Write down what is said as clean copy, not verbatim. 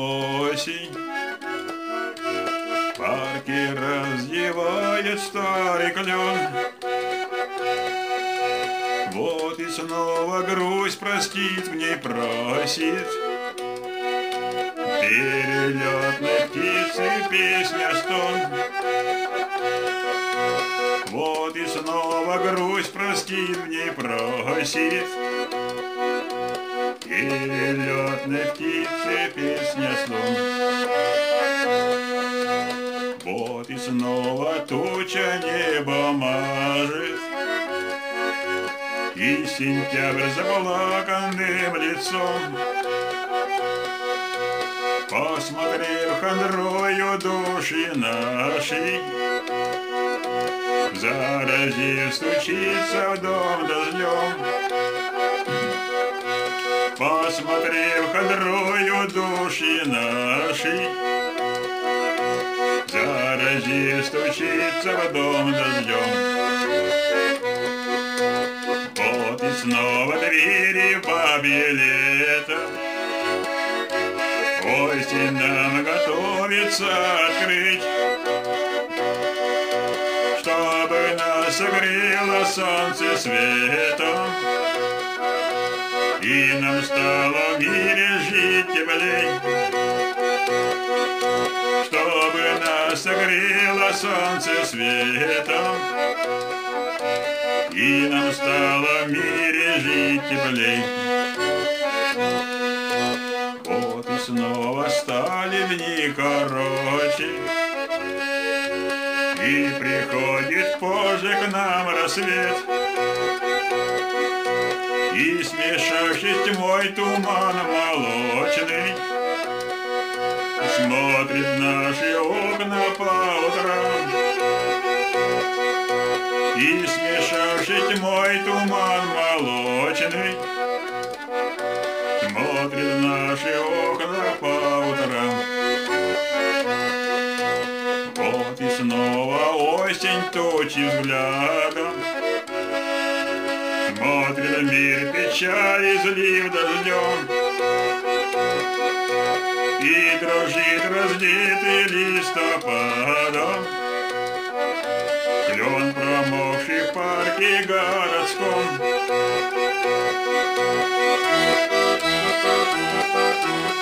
осень. В парке раздевает старый клен. Вот и снова грусть простить в ней просит. Перелетной птицы песня стон. Вот и снова грусть простит в ней просит. Перелетной птицы песня стон. Вот и снова туча небо мажет, и сентябрь заплаканным лицом, посмотрев хандрою души нашей, заразив стучится в дом дождем. Посмотрев хандрою души нашей, заразив стучится в дом дождем. Вот и снова двери бабье лето, осень нам готовится открыть, чтобы нас согрело солнце светом, и нам стало в мире жить теплей. Чтобы нас согрело солнце светом, и нам стало в мире жить теплей. Вот и снова стали дни короче, и приходит позже к нам рассвет, и смешавшись тьмой туман молочный, смотрит наши окна по утрам, и смешавшись тьмой туман молочный, смотрит наши окна по утрам. Вот и снова осень точит взглядом, смотрит мир печали, злив дождем, и дрожит раздетый листопадом клен, промокший в парке городском.